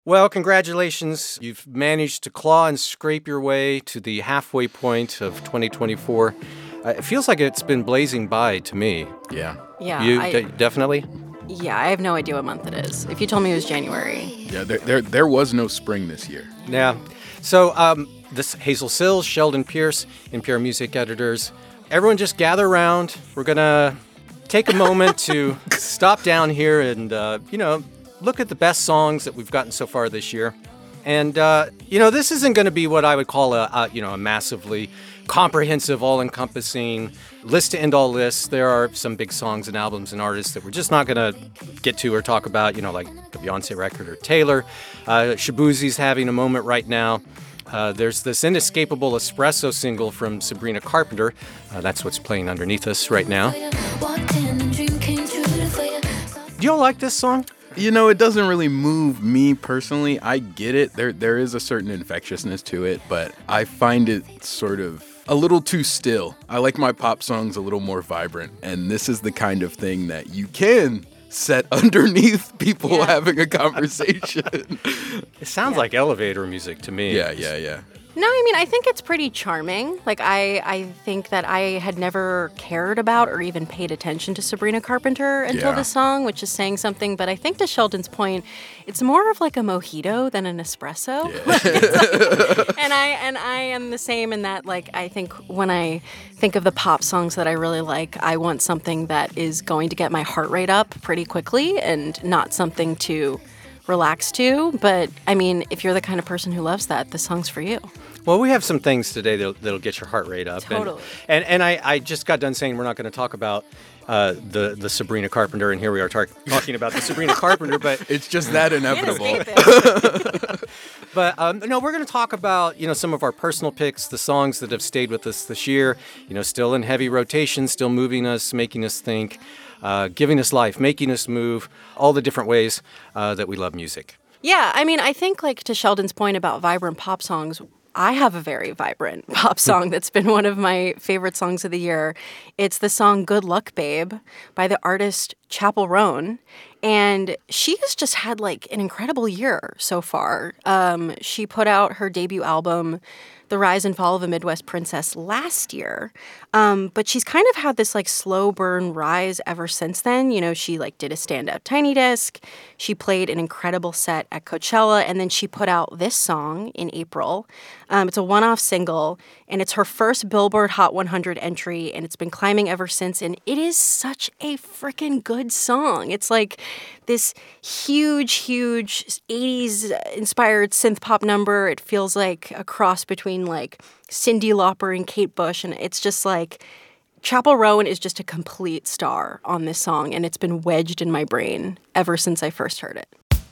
Well, congratulations. You've managed to claw and scrape your way to the halfway point of 2024. It feels like it's been blazing by to me. Yeah. Yeah. You definitely? Yeah, I have no idea what month it is. If you told me it was January. Yeah, there was no spring this year. Yeah. So, this Hazel Sills, Sheldon Pierce, NPR Music Editors. Everyone just gather around. We're going to take a moment to stop down here and, look at the best songs that we've gotten so far this year. And, this isn't going to be what I would call a massively comprehensive, all-encompassing list to end all lists. There are some big songs and albums and artists that we're just not going to get to or talk about, like the Beyonce record or Taylor. Shaboozey's having a moment right now. There's this inescapable Espresso single from Sabrina Carpenter. That's what's playing underneath us right now. Do y'all like this song? It doesn't really move me personally. I get it. There is a certain infectiousness to it, but I find it sort of a little too still. I like my pop songs a little more vibrant, and this is the kind of thing that you can set underneath people having a conversation. It sounds like elevator music to me. Yeah. No, I mean, I think it's pretty charming. Like, I think that I had never cared about or even paid attention to Sabrina Carpenter until this song, which is saying something. But I think to Sheldon's point, it's more of like a mojito than an espresso. Yeah. and I am the same in that, like, I think when I think of the pop songs that I really like, I want something that is going to get my heart rate up pretty quickly and not something to relax to. But I mean, if you're the kind of person who loves that, the song's for you. Well, we have some things today that'll get your heart rate up. Totally. And I just got done saying we're not going to talk about the Sabrina Carpenter, and here we are talking about the Sabrina Carpenter, but it's just that inevitable. But no, we're going to talk about some of our personal picks, the songs that have stayed with us this year. Still in heavy rotation, still moving us, making us think, giving us life, making us move, all the different ways that we love music. Yeah, I mean, I think like to Sheldon's point about vibrant pop songs, I have a very vibrant pop song that's been one of my favorite songs of the year. It's the song Good Luck Babe by the artist Chappell Roan. And she has just had like an incredible year so far. She put out her debut album, The Rise and Fall of a Midwest Princess, last year. But she's kind of had this like slow burn rise ever since then. She like did a standout Tiny Desk. She played an incredible set at Coachella. And then she put out this song in April. It's a one-off single. And it's her first Billboard Hot 100 entry. And it's been climbing ever since. And it is such a freaking good song. It's like this huge 80s inspired synth pop number. It feels like a cross between like Cyndi Lauper and Kate Bush, and it's just like Chappell Roan is just a complete star on this song, and it's been wedged in my brain ever since I first heard it.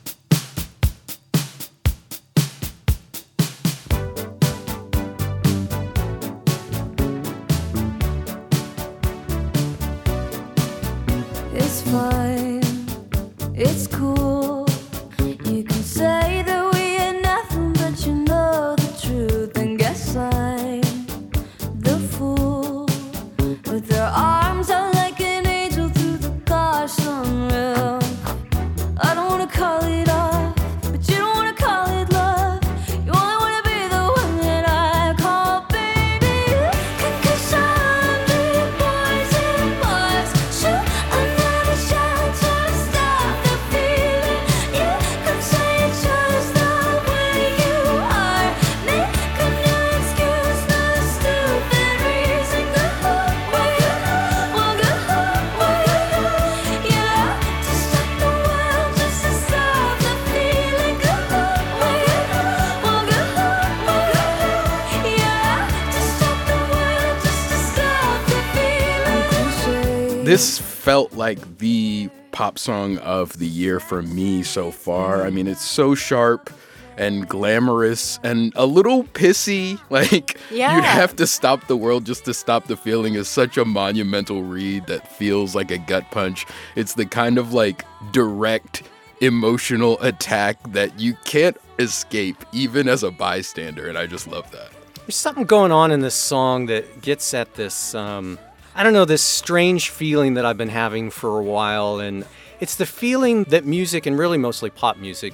It's fine, it's cool. You can say that we ain't nothing, but you know the truth. And guess I'm the fool with their arms out like an angel through the car sunroof. I don't wanna call it off, but you don't wanna call it love. You only wanna be the one that I call baby. Cause I'm the boys and boys shoot another shot to stop the feeling. You could say it's just the way you are. Make a new excuse, not a stupid reason. Go away, well, go away. Yeah, to stop the world, just to stop the feeling. Go away, well, go away. Yeah, to stop the world, just to stop the feeling. This felt like the pop song of the year for me so far. I mean, it's so sharp and glamorous and a little pissy. Like, Yeah. you'd have to stop the world just to stop the feeling is such a monumental read that feels like a gut punch. It's the kind of like direct emotional attack that you can't escape even as a bystander, and I just love that. There's something going on in this song that gets at this, this strange feeling that I've been having for a while. And it's the feeling that music, and really mostly pop music,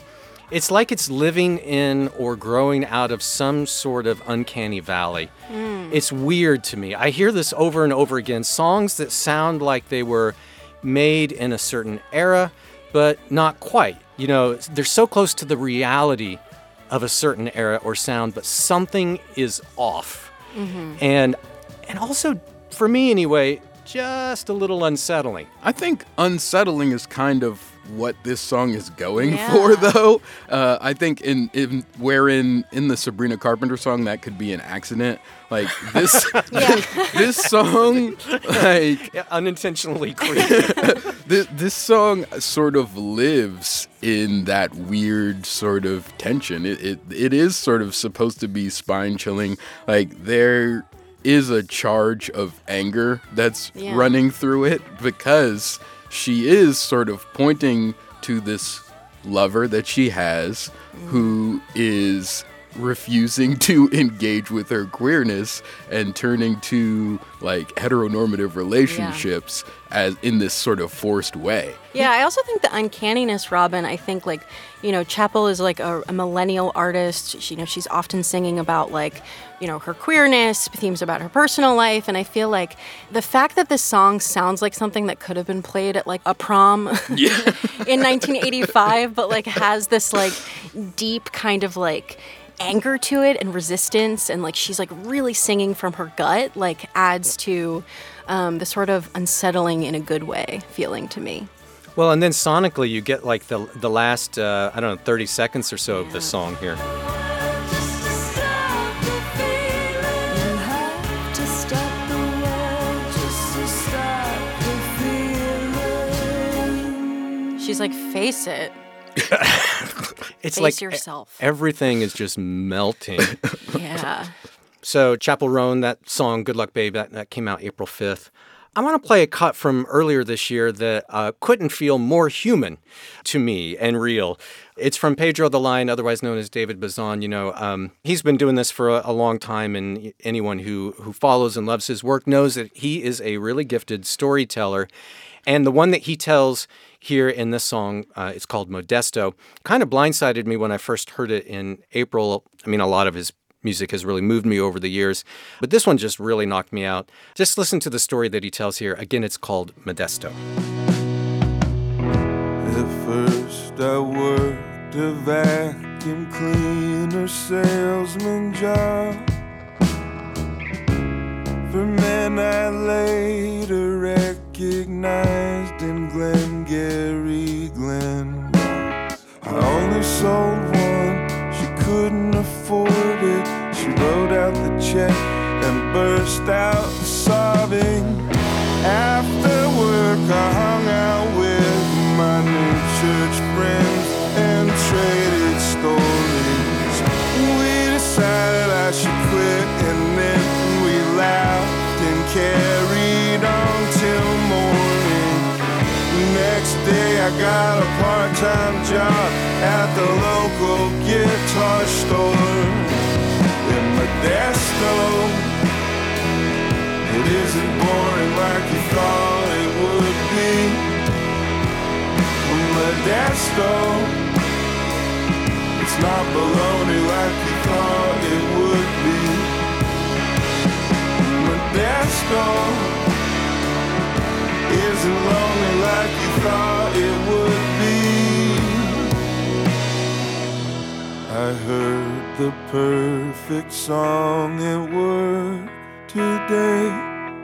It's like it's living in or growing out of some sort of uncanny valley. It's weird to me. I hear this over and over again. Songs that sound like they were made in a certain era, but not quite. You know, they're so close to the reality of a certain era or sound, but something is off. And also, for me anyway, just a little unsettling. I think unsettling is kind of what this song is going for, though. I think in the Sabrina Carpenter song, that could be an accident. Like this, this song, like Unintentionally creepy. this song sort of lives in that weird sort of tension. It is sort of supposed to be spine chilling. Like there is a charge of anger that's running through it because she is sort of pointing to this lover that she has who is refusing to engage with her queerness and turning to like heteronormative relationships as in this sort of forced way. Yeah, I also think the uncanniness, Robin, I think like, you know, Chappell is like a millennial artist. She, you know, she's often singing about like, you know, her queerness, themes about her personal life. And I feel like the fact that this song sounds like something that could have been played at like a prom in 1985, but like has this like deep kind of like anger to it and resistance, and like she's like really singing from her gut, like adds to the sort of unsettling in a good way feeling to me. Well, and then sonically you get like the last, 30 seconds or so of the song here. She's like, face it. It's Face like yourself. Everything is just melting. Yeah. So Chappell Roan, that song, Good Luck Babe, that came out April 5th. I want to play a cut from earlier this year that couldn't feel more human to me and real. It's from Pedro the Lion, otherwise known as David Bazan. You know, he's been doing this for a long time, and anyone who follows and loves his work knows that he is a really gifted storyteller. And the one that he tells here in this song, it's called Modesto, kind of blindsided me when I first heard it in April. I mean, a lot of his music has really moved me over the years, but this one just really knocked me out. Just listen to the story that he tells here. Again, it's called Modesto. At first I worked a vacuum cleaner salesman job. For men I later recognized in Glengarry Glen. I only sold one, she couldn't afford it. She wrote out the check and burst out sobbing. After work I hung out with my new church friends and traded stories. We decided I should quit, and then we laughed and carried on till morning. Next day I got a part-time job at the local guitar store in Modesto. It isn't boring like you thought it would be. Modesto, it's not baloney like you thought it would be. Modesto isn't lonely like you thought it would be. I heard the perfect song at work today.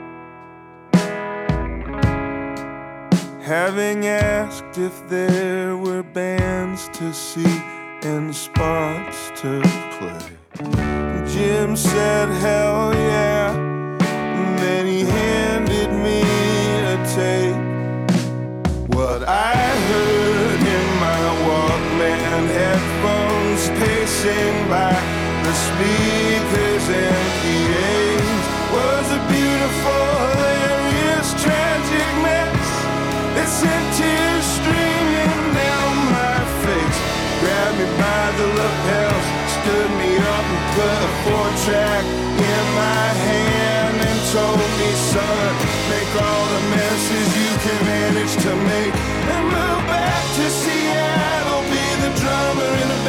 Having asked if there were bands to see and spots to play, Jim said hell yeah, and then he handed me a tape. What I heard in my Walkman headphones, pacing by the speakers and PAs, was a beautiful, hilarious, tragic mess that sent tears streaming down my face. Grabbed me by the lapels, stood me up and put a 4-track in my hand and told me, son, make all the messes you can manage to make and move back to Seattle, be the drummer in a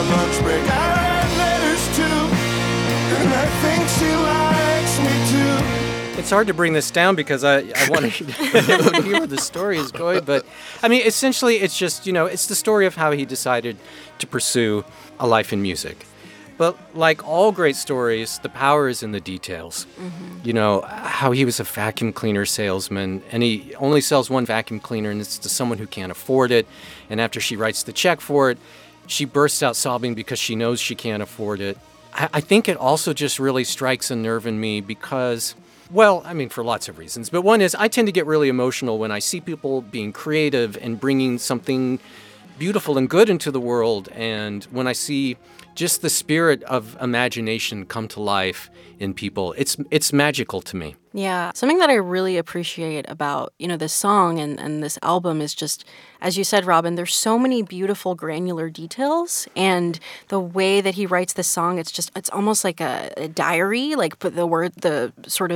my lunch break. I write letters too, and I think she likes me too. It's hard to bring this down because I want to hear where the story is going. But, I mean, essentially, it's just, it's the story of how he decided to pursue a life in music. But like all great stories, the power is in the details. Mm-hmm. How he was a vacuum cleaner salesman, and he only sells one vacuum cleaner, and it's to someone who can't afford it. And after she writes the check for it, she bursts out sobbing because she knows she can't afford it. I think it also just really strikes a nerve in me because, well, I mean, for lots of reasons. But one is I tend to get really emotional when I see people being creative and bringing something beautiful and good into the world. And when I see just the spirit of imagination come to life in people, it's magical to me. Yeah. Something that I really appreciate about, this song and this album is just, as you said, Robin, there's so many beautiful granular details. And the way that he writes this song, it's almost like a diary, like the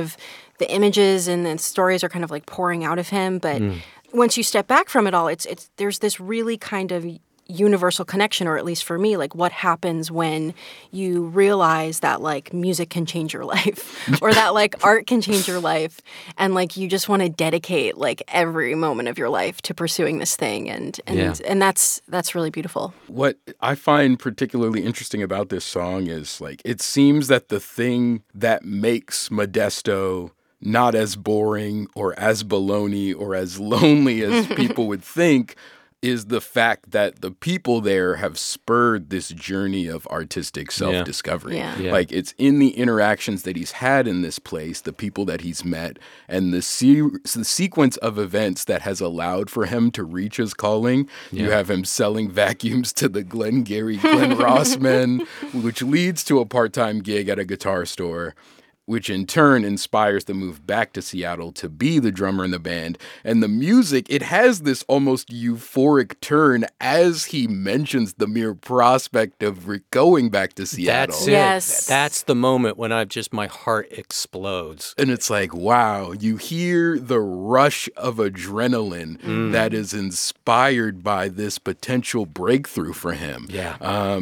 images and the stories are kind of like pouring out of him. But once you step back from it all, there's this really kind of universal connection, or at least for me, like what happens when you realize that like music can change your life or that like art can change your life, and like you just want to dedicate like every moment of your life to pursuing this thing, and that's really beautiful. What I find particularly interesting about this song is like it seems that the thing that makes Modesto not as boring or as baloney or as lonely as people would think is the fact that the people there have spurred this journey of artistic self-discovery. Yeah. Like, it's in the interactions that he's had in this place, the people that he's met, and the sequence of events that has allowed for him to reach his calling. Yeah. You have him selling vacuums to the Glen Ross men, which leads to a part-time gig at a guitar store, which in turn inspires the move back to Seattle to be the drummer in the band. And the music, it has this almost euphoric turn as he mentions the mere prospect of going back to Seattle. That's it. Yes. That's the moment when my heart explodes. And it's like, wow, you hear the rush of adrenaline that is inspired by this potential breakthrough for him. Yeah.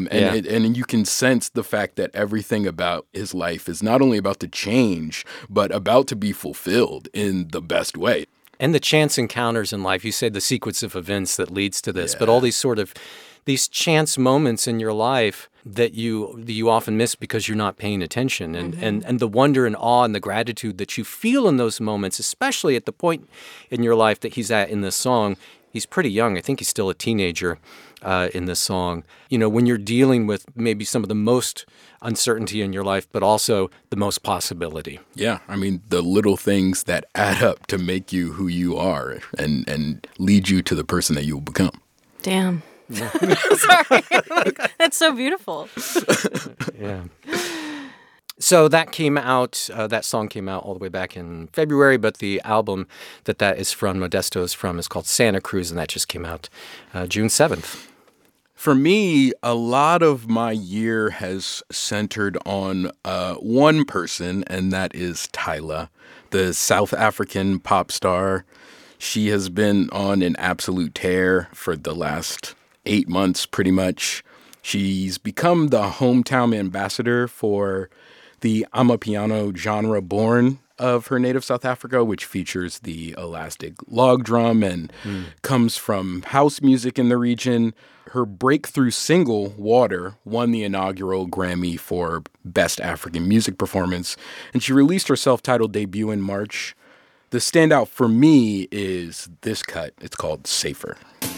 And you can sense the fact that everything about his life is not only about to change, but about to be fulfilled in the best way. And the chance encounters in life, you say the sequence of events that leads to this, but all these chance moments in your life that you often miss because you're not paying attention, and the wonder and awe and the gratitude that you feel in those moments, especially at the point in your life that he's at in this song. He's pretty young. I think he's still a teenager in this song. When you're dealing with maybe some of the most uncertainty in your life, but also the most possibility. Yeah, I mean, the little things that add up to make you who you are and lead you to the person that you will become. Damn. Yeah. Sorry. That's so beautiful. Yeah. So that came out, that song came out all the way back in February, but the album that is from, Modesto is from, is called Santa Cruz, and that just came out June 7th. For me, a lot of my year has centered on one person, and that is Tyla, the South African pop star. She has been on an absolute tear for the last 8 months, pretty much. She's become the hometown ambassador for the Amapiano genre born of her native South Africa, which features the elastic log drum and comes from house music in the region. Her breakthrough single, Water, won the inaugural Grammy for Best African Music Performance, and she released her self-titled debut in March. The standout for me is this cut. It's called Safer.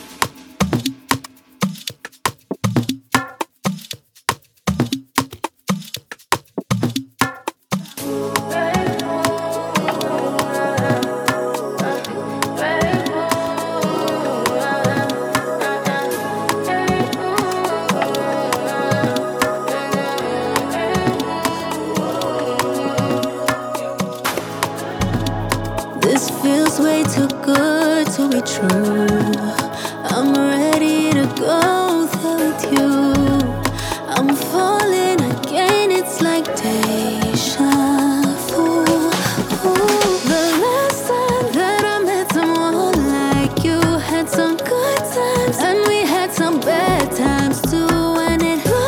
This feels way too good to be true. I'm ready to go there with you. I'm falling again, it's like deja vu. The last time that I met someone like you, had some good times and we had some bad times too. And it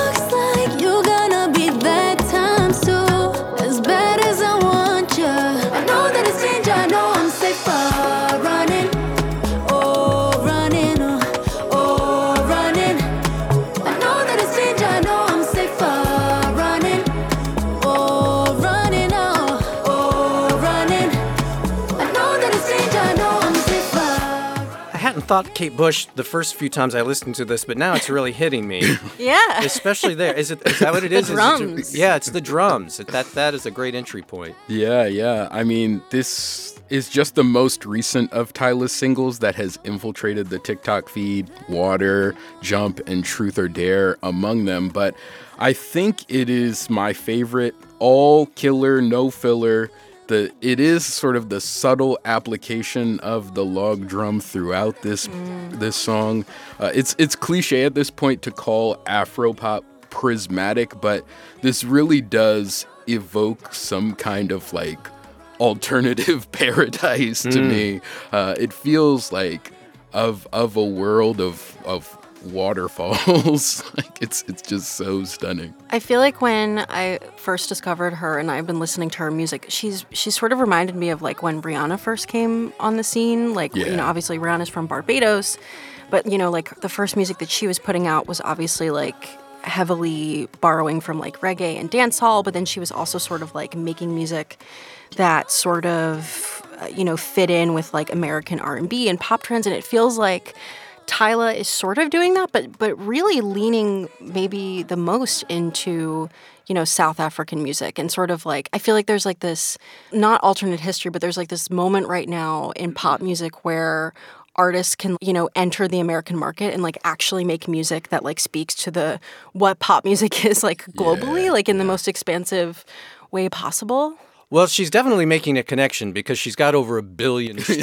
about Kate Bush the first few times I listened to this, but now it's really hitting me. Yeah. Especially there. Is that what it is? The drums. Yeah, it's the drums. That is a great entry point. Yeah. I mean, this is just the most recent of Tyla's singles that has infiltrated the TikTok feed, Water, Jump, and Truth or Dare among them. But I think it is my favorite all killer, no filler. It is sort of the subtle application of the log drum throughout this song. It's cliche at this point to call Afropop prismatic, but this really does evoke some kind of like alternative paradise to me. It feels like of a world of waterfalls. Like it's just so stunning. I feel like when I first discovered her and I've been listening to her music, she's sort of reminded me of like when Rihanna first came on the scene. Like, you know, obviously Rihanna's from Barbados, but you know, like the first music that she was putting out was obviously like heavily borrowing from like reggae and dancehall, but then she was also sort of like making music that sort of, you know, fit in with like American R&B and pop trends. And it feels like Tyla is sort of doing that, but really leaning maybe the most into, you know, South African music and sort of like, I feel like there's like this, not alternate history, but there's like this moment right now in pop music where artists can, you know, enter the American market and like actually make music that like speaks to what pop music is like globally, like in the most expansive way possible. Well, she's definitely making a connection because she's got over 1 billion streams.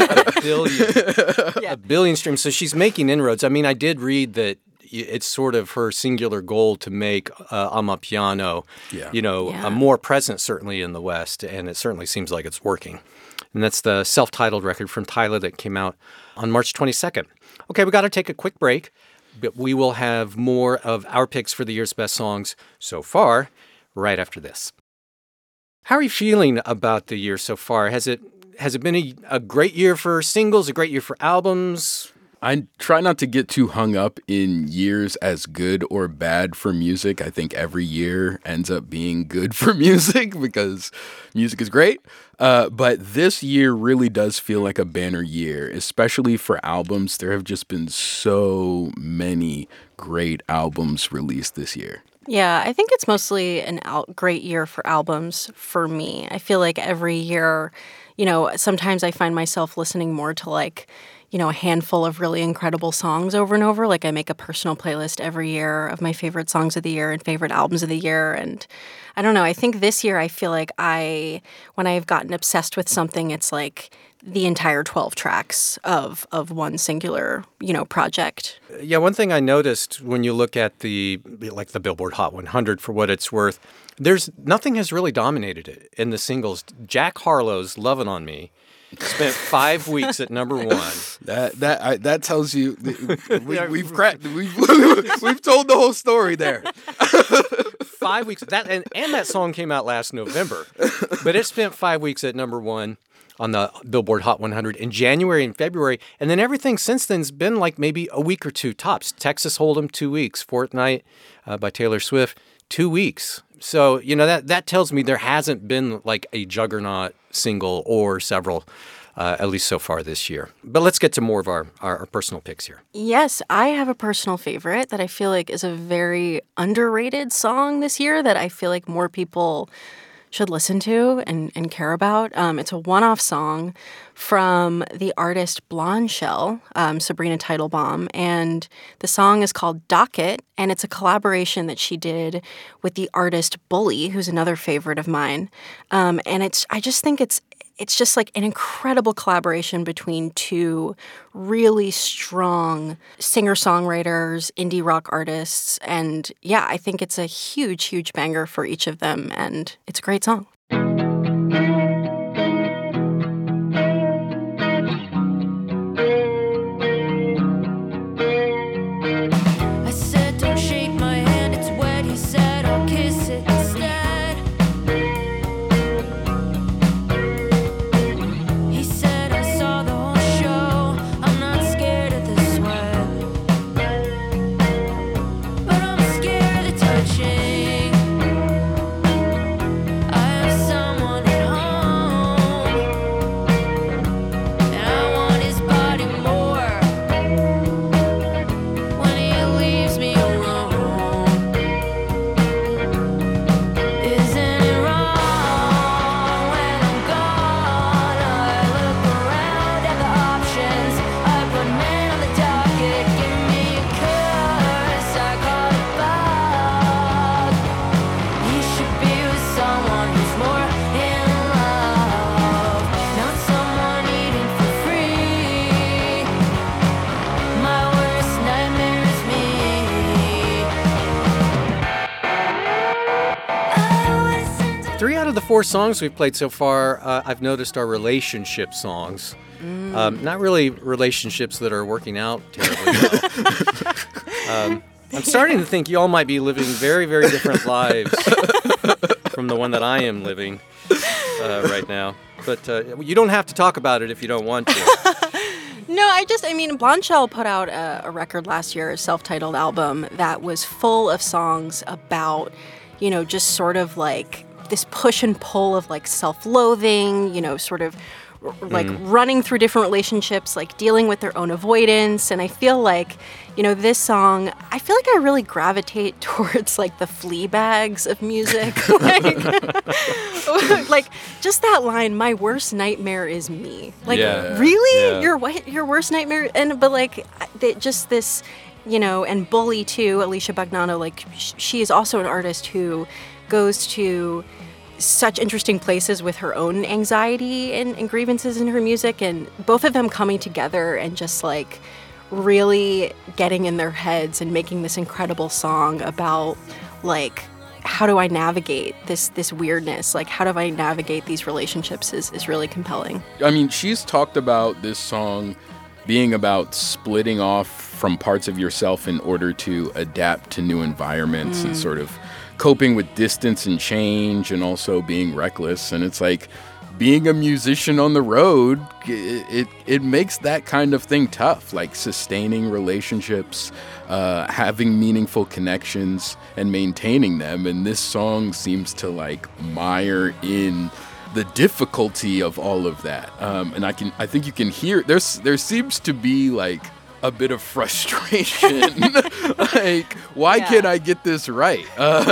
A billion streams. So she's making inroads. I mean, I did read that it's sort of her singular goal to make Amapiano, more present certainly in the West, and it certainly seems like it's working. And that's the self-titled record from Tyla that came out on March 22nd. Okay, we got to take a quick break, but we will have more of our picks for the year's best songs so far right after this. How are you feeling about the year so far? Has it been a great year for singles, a great year for albums? I try not to get too hung up in years as good or bad for music. I think every year ends up being good for music because music is great. But this year really does feel like a banner year, especially for albums. There have just been so many great albums released this year. Yeah, I think it's mostly great year for albums for me. I feel like every year, you know, sometimes I find myself listening more to like, you know, a handful of really incredible songs over and over. Like I make a personal playlist every year of my favorite songs of the year and favorite albums of the year. And I don't know, I think this year I feel like when I've gotten obsessed with something, it's like the entire 12 tracks of one singular, you know, project. Yeah, one thing I noticed when you look at the Billboard Hot 100 for what it's worth, nothing has really dominated it in the singles. Jack Harlow's "Lovin' on Me" spent 5 weeks at number one. That tells you we've cracked. We've told the whole story there. 5 weeks. And that song came out last November, but it spent 5 weeks at number one on the Billboard Hot 100 in January and February. And then everything since then has been like maybe a week or two tops. Texas Hold'em, 2 weeks. Fortnight by Taylor Swift, 2 weeks. So, you know, that tells me there hasn't been like a juggernaut single or several, at least so far this year. But let's get to more of our personal picks here. Yes, I have a personal favorite that I feel like is a very underrated song this year that I feel like more people should listen to and care about. It's a one-off song from the artist Blonde Shell, Sabrina Teitelbaum, and the song is called Docket, and it's a collaboration that she did with the artist Bully, who's another favorite of mine. And I just think it's just like an incredible collaboration between two really strong singer-songwriters, indie rock artists. And yeah, I think it's a huge, huge banger for each of them. And it's a great song. I said, don't shake my hand, it's wet. He said, I'll kiss it instead. He said, I saw the whole show. I'm not scared of the sweat, but I'm scared of touching. I have of the 4 songs we've played so far, I've noticed are relationship songs. Not really relationships that are working out terribly well. I'm starting to think you all might be living very, very different lives from the one that I am living right now. But you don't have to talk about it if you don't want to. No, I mean, Blondshell put out a record last year, a self-titled album that was full of songs about, just sort of like this push and pull of like self-loathing, sort of like running through different relationships, like dealing with their own avoidance. And I feel like, this song, I feel like I really gravitate towards like the Fleabags of music. Like just that line, my worst nightmare is me. Like, really? Yeah. Your worst nightmare? But like just this, and Bully too, Alicia Bagnano, like she is also an artist who goes to such interesting places with her own anxiety and grievances in her music, and both of them coming together and just like really getting in their heads and making this incredible song about like how do I navigate this weirdness, like how do I navigate these relationships is really compelling. I mean, she's talked about this song being about splitting off from parts of yourself in order to adapt to new environments and sort of coping with distance and change, and also being reckless. And it's like being a musician on the road, it makes that kind of thing tough, like sustaining relationships, having meaningful connections and maintaining them. And this song seems to like mire in the difficulty of all of that. And I think you can hear there seems to be like a bit of frustration. Like, why can't I get this right?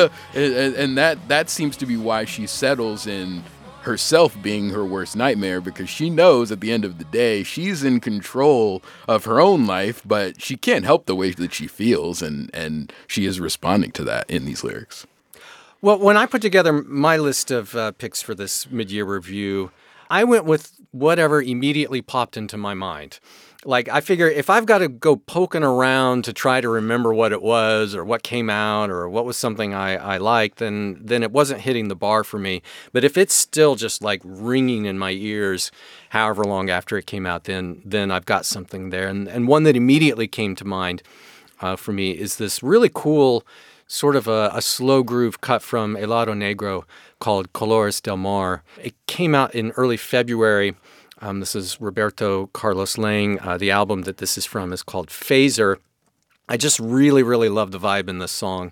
And that seems to be why she settles in herself being her worst nightmare, because she knows at the end of the day she's in control of her own life, but she can't help the way that she feels, and she is responding to that in these lyrics. Well, when I put together my list of picks for this mid-year review, I went with whatever immediately popped into my mind. Like, I figure if I've got to go poking around to try to remember what it was or what came out or what was something I liked, then it wasn't hitting the bar for me. But if it's still just like ringing in my ears however long after it came out, then I've got something there. And one that immediately came to mind for me is this really cool sort of a slow groove cut from Helado Negro called Colores del Mar. It came out in early February. This is Roberto Carlos Lang. The album that this is from is called Phaser. I just really, really love the vibe in this song.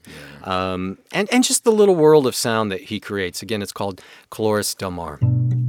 And just the little world of sound that he creates. Again, it's called Colores del Mar.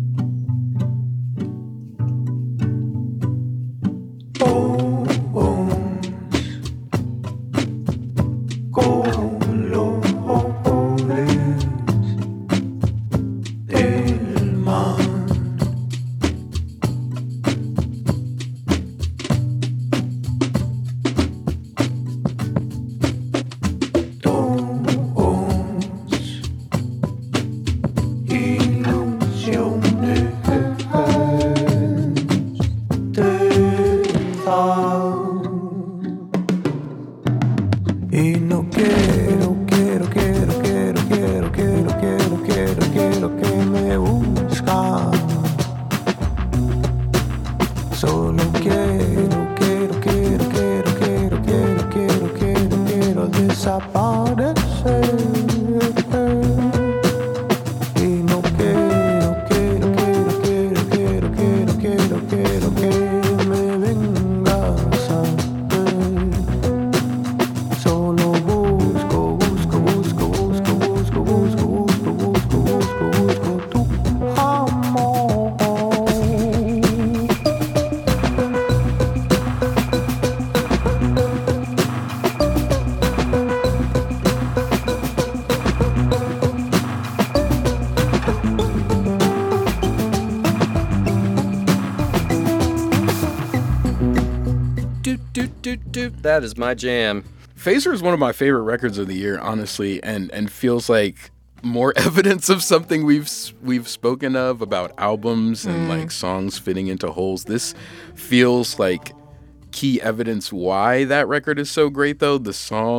That is my jam. Phaser is one of my favorite records of the year, honestly, and feels like more evidence of something we've spoken of about albums and like songs fitting into holes. This feels like key evidence why that record is so great, though. The song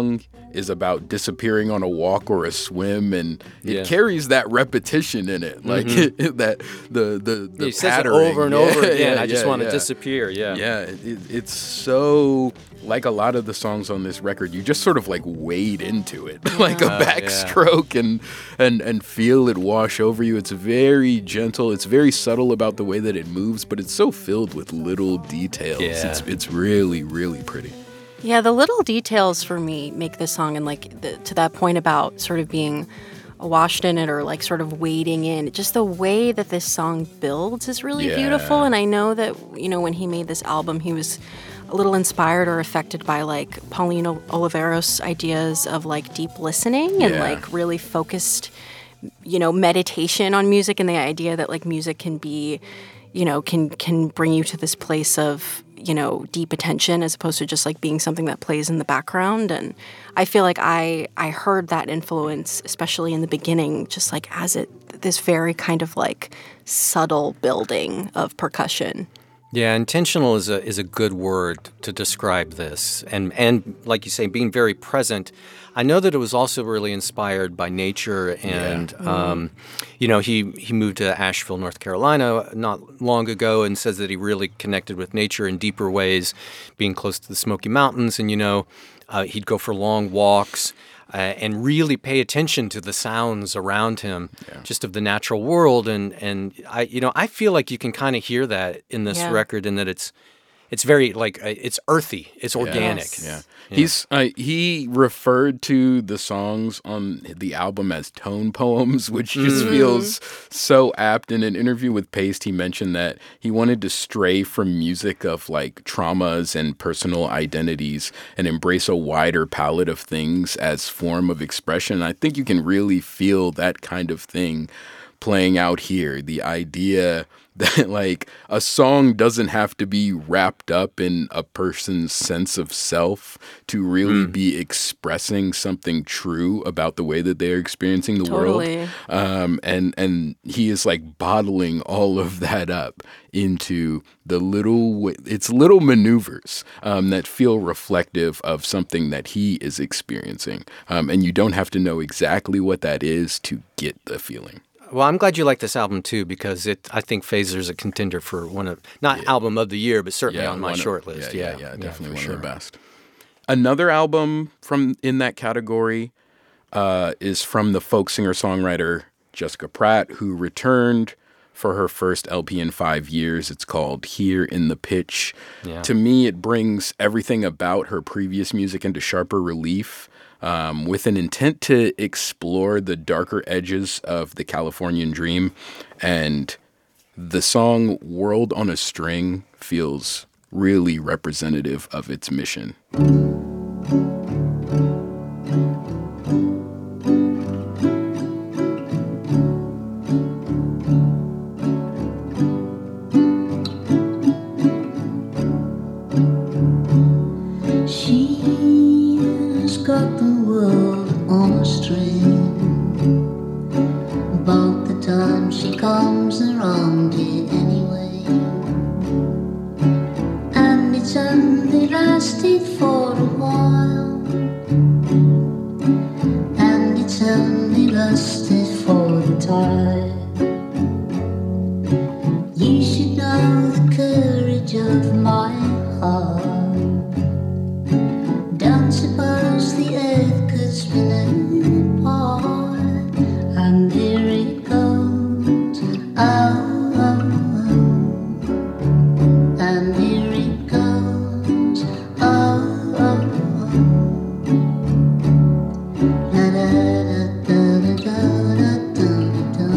is about disappearing on a walk or a swim, and it Yeah. carries that repetition in it, like that the He says it patterning. over and over again. Yeah, I just want to yeah. disappear. Yeah. Yeah, it's so like a lot of the songs on this record. You just sort of like wade into it, like a backstroke, and feel it wash over you. It's very gentle. It's very subtle about the way that it moves, but it's so filled with little details. Yeah. It's really, really pretty. Yeah, the little details for me make this song, and to that point about sort of being washed in it or like sort of wading in, just the way that this song builds is really beautiful. And I know that, when he made this album, he was a little inspired or affected by like Pauline Oliveros ideas of like deep listening and like really focused, meditation on music, and the idea that like music can be, can bring you to this place of, deep attention as opposed to just like being something that plays in the background. And I feel like I heard that influence, especially in the beginning, just like this very kind of like subtle building of percussion. Yeah, intentional is a good word to describe this, and like you say, being very present. I know that it was also really inspired by nature, and he moved to Asheville, North Carolina, not long ago, and says that he really connected with nature in deeper ways, being close to the Smoky Mountains, and he'd go for long walks. And really pay attention to the sounds around him, just of the natural world, and I feel like you can kind of hear that in this record, in that it's very like it's earthy, it's organic. Yeah. He referred to the songs on the album as tone poems, which just feels so apt. In an interview with Paste, he mentioned that he wanted to stray from music of like traumas and personal identities and embrace a wider palette of things as form of expression. I think you can really feel that kind of thing playing out here. The idea that like a song doesn't have to be wrapped up in a person's sense of self to really be expressing something true about the way that they're experiencing the world. And he is like bottling all of that up into the little maneuvers that feel reflective of something that he is experiencing. And you don't have to know exactly what that is to get the feeling. Well, I'm glad you like this album too, because I think Phaser's a contender for not album of the year, but certainly on my short list. Yeah, definitely one of the best. Another album from in that category is from the folk singer-songwriter Jessica Pratt, who returned for her first LP in 5 years. It's called Here in the Pitch. Yeah. To me, it brings everything about her previous music into sharper relief, with an intent to explore the darker edges of the Californian dream. And the song World on a String feels really representative of its mission. She's got the world on a string. About the time she comes around it anyway. And it's only lasted for a while. And it's only lasted for a time. You should know the courage of my heart. Don't suppose the earth could spin apart. And here it goes, oh, oh, oh. And here it goes, oh, oh, oh. La da da da da da da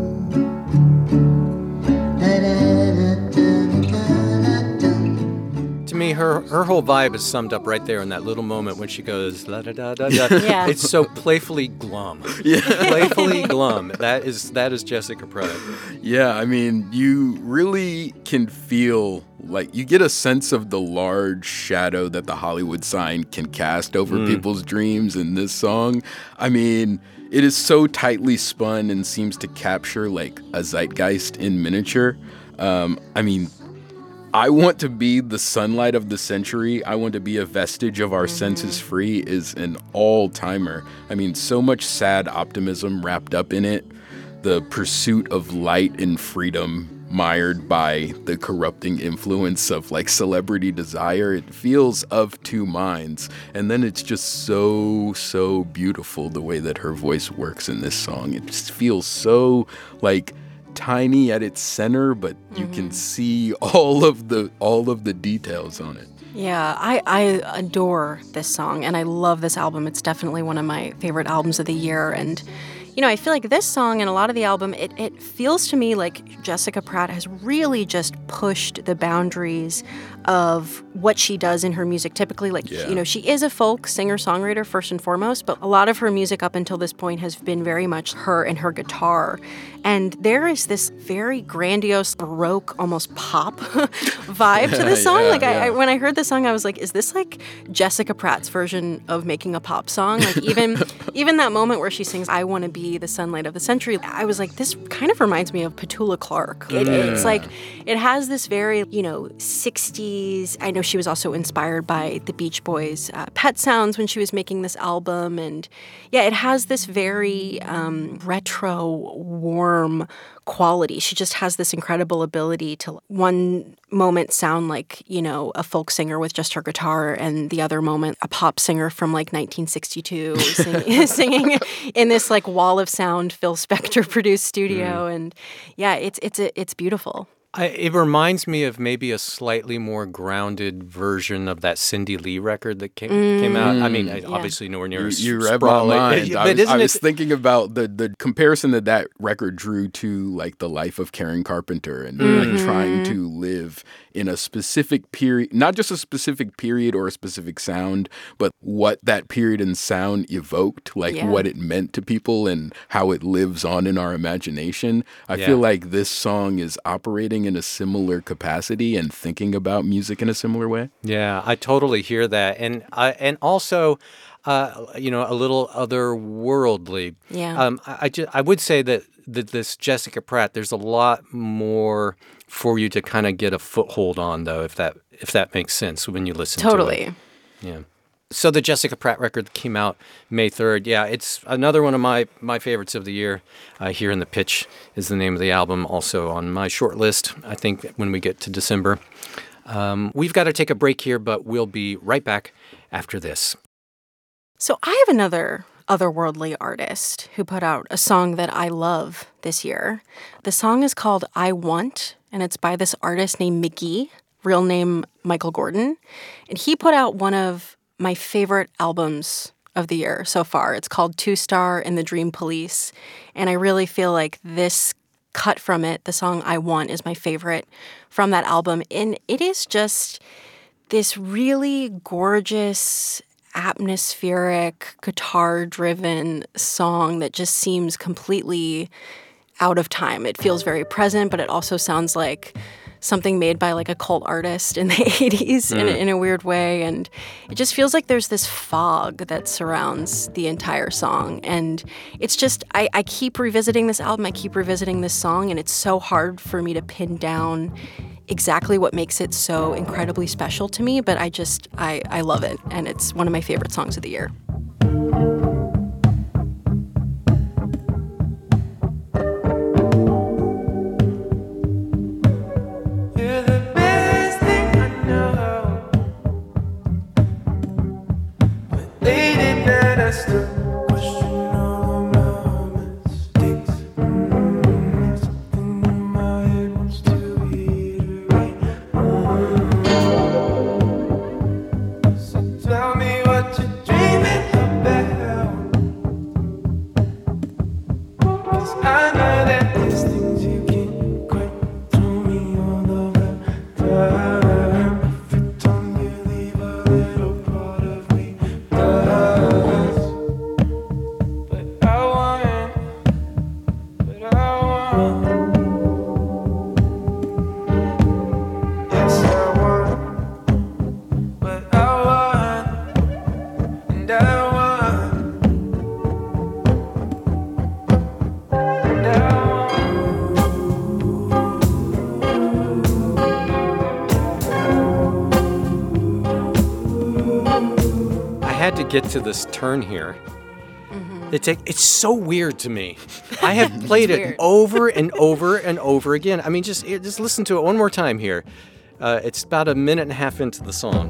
da da da da. To me, her whole vibe is summed up right there in that little moment when she goes la da da da da. Yeah. It's so playfully glum. Yeah, playfully glum. That is Jessica Pratt. Yeah, I mean, you really can feel like you get a sense of the large shadow that the Hollywood sign can cast over people's dreams in this song. I mean, it is so tightly spun and seems to capture like a zeitgeist in miniature. I mean, I want to be the sunlight of the century. I want to be a vestige of our senses free is an all-timer. I mean, so much sad optimism wrapped up in it. The pursuit of light and freedom mired by the corrupting influence of like celebrity desire. It feels of two minds. And then it's just so beautiful the way that her voice works in this song. It just feels so like tiny at its center, but you can see all of the details on it. Yeah, I adore this song and I love this album. It's definitely one of my favorite albums of the year. And you know, I feel like this song and a lot of the album, it feels to me like Jessica Pratt has really just pushed the boundaries of what she does in her music. Typically, like, you know, she is a folk singer-songwriter first and foremost, but a lot of her music up until this point has been very much her and her guitar. And there is this very grandiose, Baroque, almost pop vibe to this song. I when I heard this song, I was like, is this like Jessica Pratt's version of making a pop song? Like even that moment where she sings, I want to be the sunlight of the century, I was like, this kind of reminds me of Petula Clark. It's like, it has this very, you know, 60s. I know she was also inspired by the Beach Boys' Pet Sounds when she was making this album. And yeah, it has this very retro, warm quality. She just has this incredible ability to one moment sound like, you know, a folk singer with just her guitar, and the other moment a pop singer from like 1962 singing in this like wall of sound Phil Spector produced studio. And yeah, it's beautiful. It reminds me of maybe a slightly more grounded version of that Cindy Lee record that came out. I mean, obviously nowhere near as You read my sprawling. mind. But I was thinking about the comparison that record drew to like the life of Karen Carpenter and like trying to live in a specific period, not just a specific period or a specific sound, but what that period and sound evoked, like what it meant to people and how it lives on in our imagination. I feel like this song is operating in a similar capacity and thinking about music in a similar way. Yeah, I totally hear that. And also, you know, a little otherworldly. Yeah. I would say that this Jessica Pratt, there's a lot more for you to kind of get a foothold on, though, if that makes sense when you listen to it. Totally. Yeah. So the Jessica Pratt record came out May 3rd. Yeah, it's another one of my favorites of the year. Here in the Pitch is the name of the album, also on my short list, I think, when we get to December. We've got to take a break here, but we'll be right back after this. So I have another otherworldly artist who put out a song that I love this year. The song is called I Want, and it's by this artist named McGee, real name Michael Gordon. And he put out one of my favorite albums of the year so far. It's called Two Star and the Dream Police. And I really feel like this cut from it, the song I Want, is my favorite from that album. And it is just this really gorgeous, atmospheric, guitar-driven song that just seems completely out of time. It feels very present, but it also sounds like something made by like a cult artist in the 80s in a weird way. And it just feels like there's this fog that surrounds the entire song. And it's just, I keep revisiting this album, I keep revisiting this song, and it's so hard for me to pin down exactly what makes it so incredibly special to me, but I love it, and it's one of my favorite songs of the year. You're the best thing I know, but late at night I still question all of my mistakes. Something in my head wants to reiterate. So tell me what you're dreaming about, 'cause I know that there's things you can't quite tell me all of the time. Every time you leave, a little part of me dies. But I want, yes I want, but I want. had to get to this turn here. It's so weird to me. I have played it weird. over and over and over again. I mean, just listen to it one more time here. It's about a minute and a half into the song.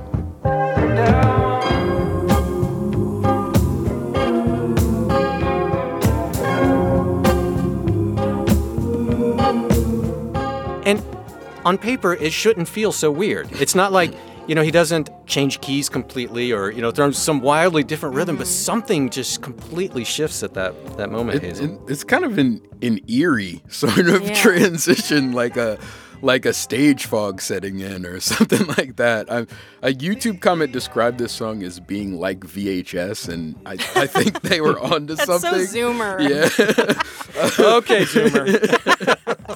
And on paper, it shouldn't feel so weird. It's not like, he doesn't change keys completely or, throw some wildly different rhythm, but something just completely shifts at that moment, Hazel. It's kind of an eerie sort of transition, like a stage fog setting in or something like that. A YouTube comment described this song as being like VHS, and I think they were onto That's something. so Zoomer. Yeah. Okay, Zoomer.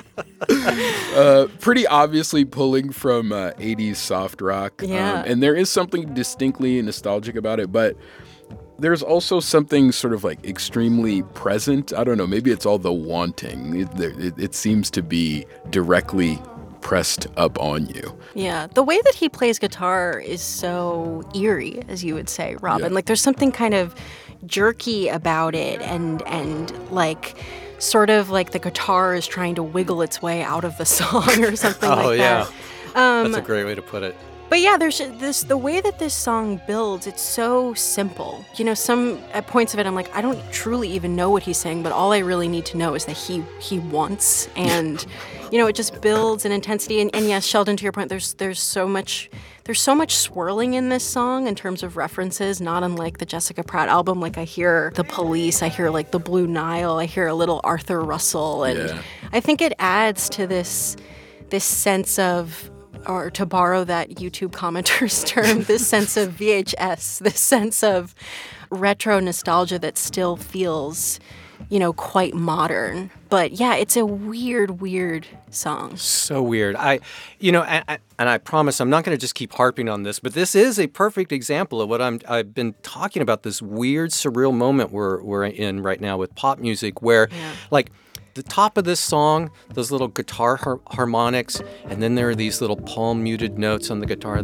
Pretty obviously pulling from 80s soft rock. Yeah. And there is something distinctly nostalgic about it, but there's also something sort of like extremely present. I don't know, maybe it's all the wanting. It seems to be directly pressed up on you. Yeah, the way that he plays guitar is so eerie, as you would say, Robin. Yeah. Like there's something kind of jerky about it and like sort of like the guitar is trying to wiggle its way out of the song or something like that. That's a great way to put it. But yeah, there's the way that this song builds, it's so simple. Some at points of it, I'm like, I don't truly even know what he's saying, but all I really need to know is that he wants, and it just builds an intensity. And yes, Sheldon, to your point, there's so much swirling in this song in terms of references, not unlike the Jessica Pratt album. Like I hear The Police, I hear like the Blue Nile, I hear a little Arthur Russell, and I think it adds to this sense of, or to borrow that YouTube commenter's term, this sense of VHS, this sense of retro nostalgia that still feels, quite modern. But yeah, it's a weird song. So weird. And I promise I'm not going to just keep harping on this, but this is a perfect example of what I've been talking about, this weird, surreal moment we're in right now with pop music where, like, the top of this song, those little guitar harmonics, and then there are these little palm muted notes on the guitar.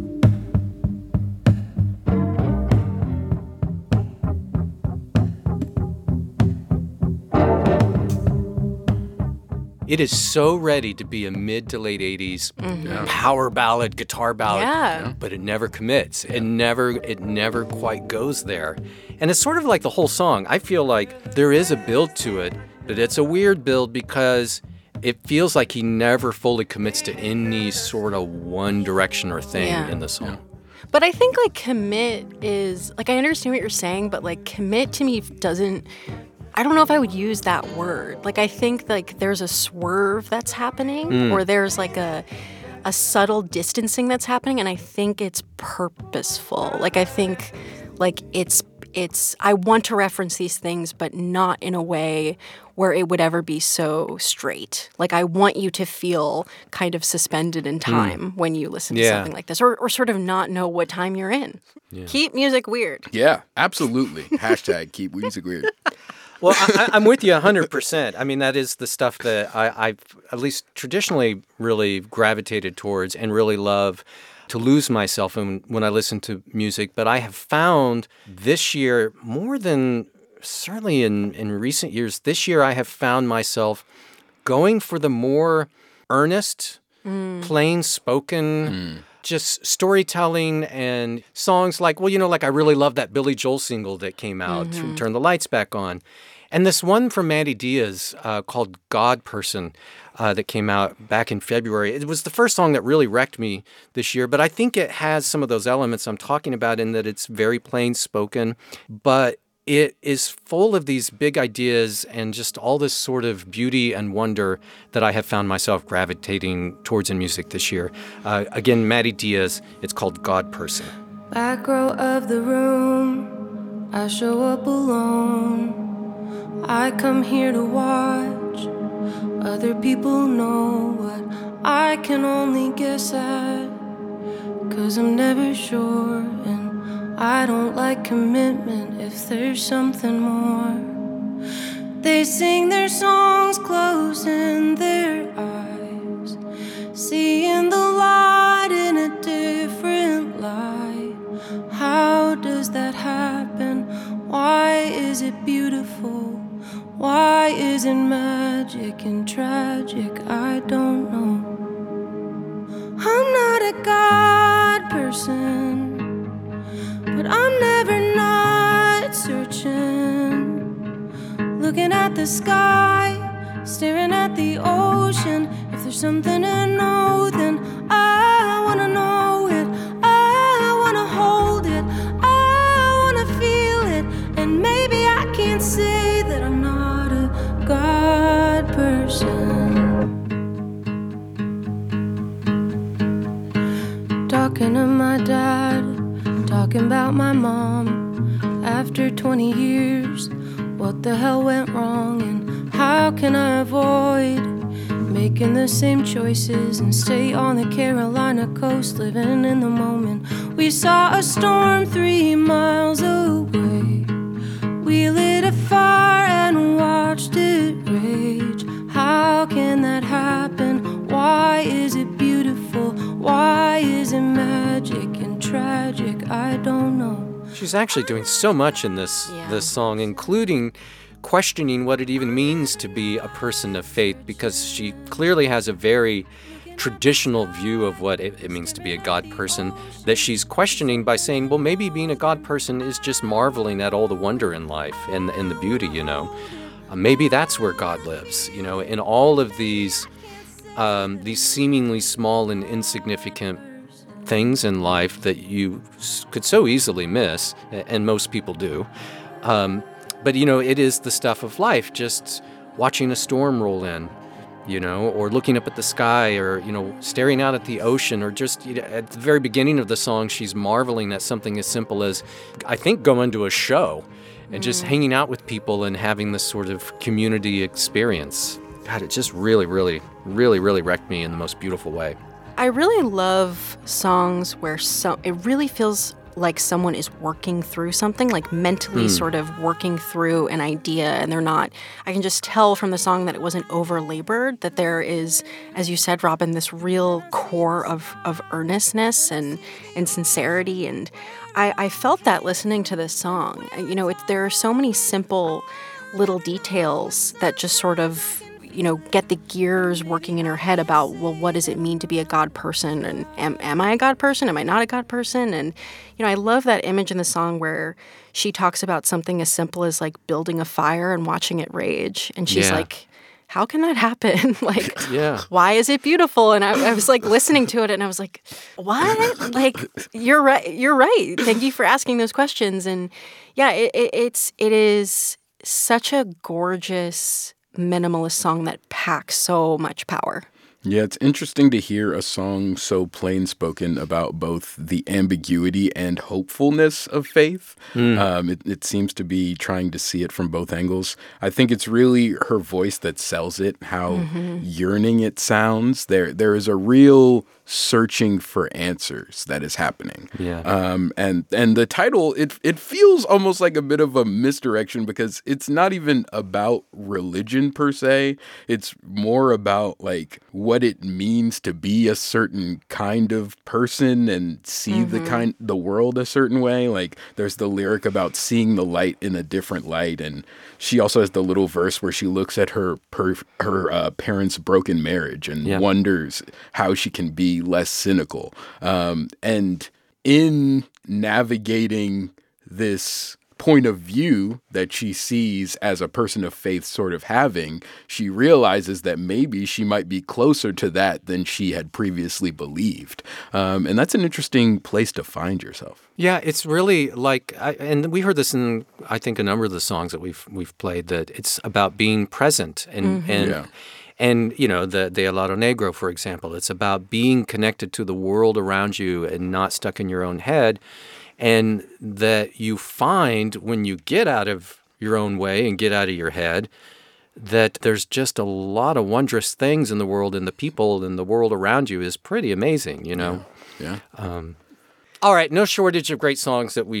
It is so ready to be a mid to late 80s power ballad, guitar ballad, but it never commits. It never quite goes there. And it's sort of like the whole song. I feel like there is a build to it, but it's a weird build because it feels like he never fully commits to any sort of one direction or thing in the song. But I think like commit is, like I understand what you're saying, but like commit to me doesn't, I don't know if I would use that word. Like I think like there's a swerve that's happening or there's like a subtle distancing that's happening, and I think it's purposeful. Like I think like it's I want to reference these things, but not in a way where it would ever be so straight. Like I want you to feel kind of suspended in time when you listen to something like this, or sort of not know what time you're in. Yeah. Keep music weird. Yeah, absolutely. Hashtag keep music weird. Well, I'm with you 100%. I mean, that is the stuff that I've at least traditionally really gravitated towards and really love to lose myself in when I listen to music. But I have found this year, more than certainly in recent years, this year I have found myself going for the more earnest, plain spoken, just storytelling and songs like, like I really love that Billy Joel single that came out, Turn the Lights Back On. And this one from Maddie Diaz called God Person that came out back in February. It was the first song that really wrecked me this year, but I think it has some of those elements I'm talking about in that it's very plain spoken, but it is full of these big ideas and just all this sort of beauty and wonder that I have found myself gravitating towards in music this year. Again, Maddie Diaz, it's called God Person. Back row of the room, I show up alone. I come here to watch other people know what I can only guess at, 'cause I'm never sure, and I don't like commitment if there's something more. They sing their songs closing their eyes, seeing the light in a different light. How does that happen? Why is it beautiful? Why is it magic and tragic? I don't know. I'm not a God person, but I'm never not searching. Looking at the sky, staring at the ocean. If there's something to know, then I wanna know it. I wanna hold it. I wanna feel it. And maybe I can't say that I'm not a God person. Talking to my dad, talking about my mom. After 20 years, what the hell went wrong, and how can I avoid making the same choices and stay on the Carolina coast, living in the moment? We saw a storm 3 miles away. We lit a fire and watched it rage. How can that happen? Why is it beautiful? Why is it magic and tragic? I don't know. She's actually doing so much in this song, including questioning what it even means to be a person of faith, because she clearly has a very traditional view of what it means to be a God person that she's questioning by saying, well, maybe being a God person is just marveling at all the wonder in life and the beauty, you know. Maybe that's where God lives, you know, in all of these seemingly small and insignificant things in life that you could so easily miss, and most people do. But, you know, it is the stuff of life, just watching a storm roll in, you know, or looking up at the sky, or, you know, staring out at the ocean, or just, you know, at the very beginning of the song, she's marveling at something as simple as, I think, going to a show and just hanging out with people and having this sort of community experience. God, it just really, really, really, really wrecked me in the most beautiful way. I really love songs where it really feels like someone is working through something, like mentally sort of working through an idea, and they're not, I can just tell from the song that it wasn't over-labored, that there is, as you said, Robin, this real core of earnestness and sincerity, and I felt that listening to this song. You know, there are so many simple little details that just sort of, you know, get the gears working in her head about, well, what does it mean to be a God person? And am I a God person? Am I not a God person? And, you know, I love that image in the song where she talks about something as simple as like building a fire and watching it rage. And she's like, how can that happen? Like, why is it beautiful? And I was like listening to it and I was like, what? Like, you're right. You're right. Thank you for asking those questions. And yeah, it is such a gorgeous minimalist song that packs so much power. Yeah, it's interesting to hear a song so plain-spoken about both the ambiguity and hopefulness of faith. It seems to be trying to see it from both angles. I think it's really her voice that sells it, how yearning it sounds. There is a real searching for answers that is happening. And the title, it feels almost like a bit of a misdirection, because it's not even about religion per se. It's more about like what it means to be a certain kind of person and see the world a certain way. Like there's the lyric about seeing the light in a different light, and she also has the little verse where she looks at her parents' broken marriage and wonders how she can be less cynical. And in navigating this point of view that she sees as a person of faith sort of having, she realizes that maybe she might be closer to that than she had previously believed. And that's an interesting place to find yourself. Yeah, it's really like, and we heard this in, I think, a number of the songs that we've played, that it's about being present and you know, the El Lado Negro, for example, it's about being connected to the world around you and not stuck in your own head. And that you find when you get out of your own way and get out of your head, that there's just a lot of wondrous things in the world, and the people in the world around you is pretty amazing, you know? Yeah. All right, no shortage of great songs that we could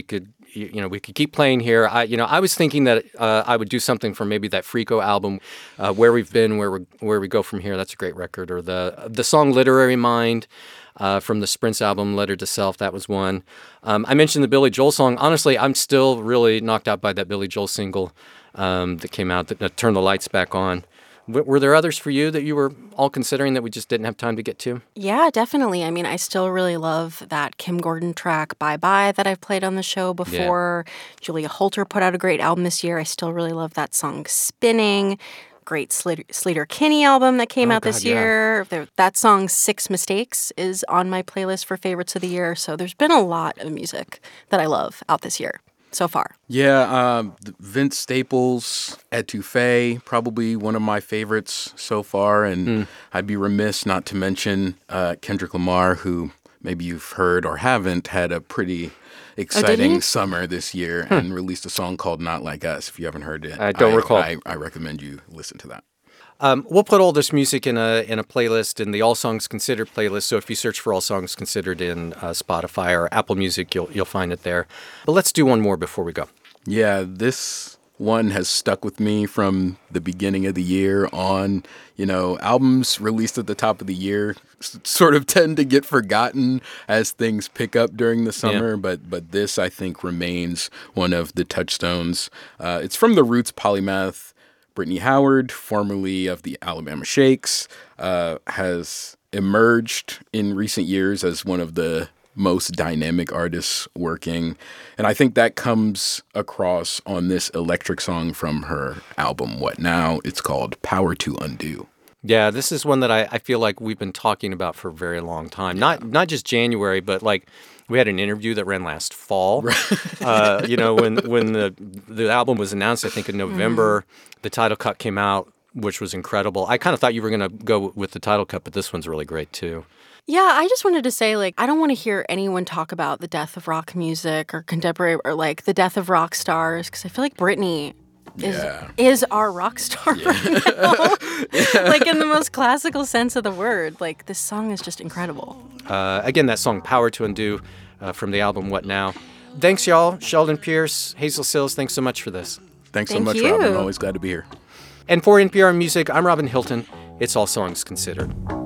we could keep playing here. I was thinking that I would do something from maybe that Frico album, Where We've Been, Where We Go From Here. That's a great record. Or the song Literary Mind from the Sprints album, Letter to Self. That was one. I mentioned the Billy Joel song. Honestly, I'm still really knocked out by that Billy Joel single that came out, that Turn the Lights Back On. Were there others for you that you were all considering that we just didn't have time to get to? Yeah, definitely. I mean, I still really love that Kim Gordon track, Bye Bye, that I've played on the show before. Yeah. Julia Holter put out a great album this year. I still really love that song, Spinning. Great Sleater Kinney album that came out this year. That song, Six Mistakes, is on my playlist for favorites of the year. So there's been a lot of music that I love out this year so far. Yeah, Vince Staples, Etouffee, probably one of my favorites so far. And I'd be remiss not to mention Kendrick Lamar, who maybe you've heard or haven't, had a pretty exciting summer this year and released a song called Not Like Us. If you haven't heard it, I don't recall. I recommend you listen to that. We'll put all this music in a playlist, in the All Songs Considered playlist. So if you search for All Songs Considered in Spotify or Apple Music, you'll find it there. But let's do one more before we go. Yeah, this one has stuck with me from the beginning of the year on. Albums released at the top of the year sort of tend to get forgotten as things pick up during the summer, but this, I think, remains one of the touchstones. It's from The Roots Polymath. Brittany Howard, formerly of the Alabama Shakes, has emerged in recent years as one of the most dynamic artists working. And I think that comes across on this electric song from her album, What Now? It's called Power to Undo. Yeah, this is one that I feel like we've been talking about for a very long time. Yeah. Not just January, but like we had an interview that ran last fall. When the album was announced, I think in November, the title cut came out, which was incredible. I kind of thought you were going to go with the title cut, but this one's really great too. Yeah, I just wanted to say, I don't want to hear anyone talk about the death of rock music or contemporary or the death of rock stars, because I feel like Britney is our rock star right now. In the most classical sense of the word. This song is just incredible. Again, that song, Power to Undo, from the album What Now? Thanks, y'all. Sheldon Pierce, Hazel Sills, thanks so much for this. Thanks so much, Robin. Always glad to be here. And for NPR Music, I'm Robin Hilton. It's All Songs Considered.